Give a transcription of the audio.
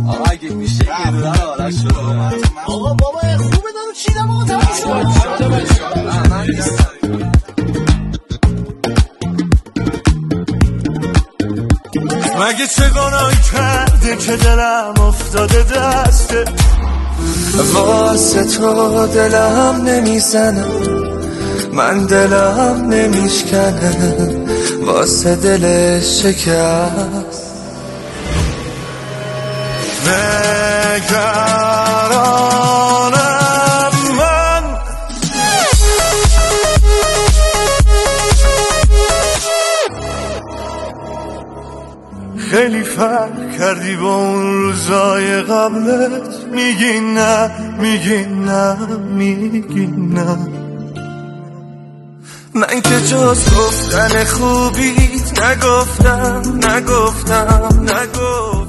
آقا اگه میشه یه دونه آرش شد. آقا بابا خوبه دارو چیدم آقا تموم شد. مگه چه گناهی کرده که دلم افتاده دسته، واسه تو دلم نمیزنه، من دلم نمیشکنه واسه دلش شکست. نگرانم من خیلی فرق کردی با اون روزای قبلت، میگی نه میگی نه میگی نه. من که جز گفتن خوبیت نگفتم.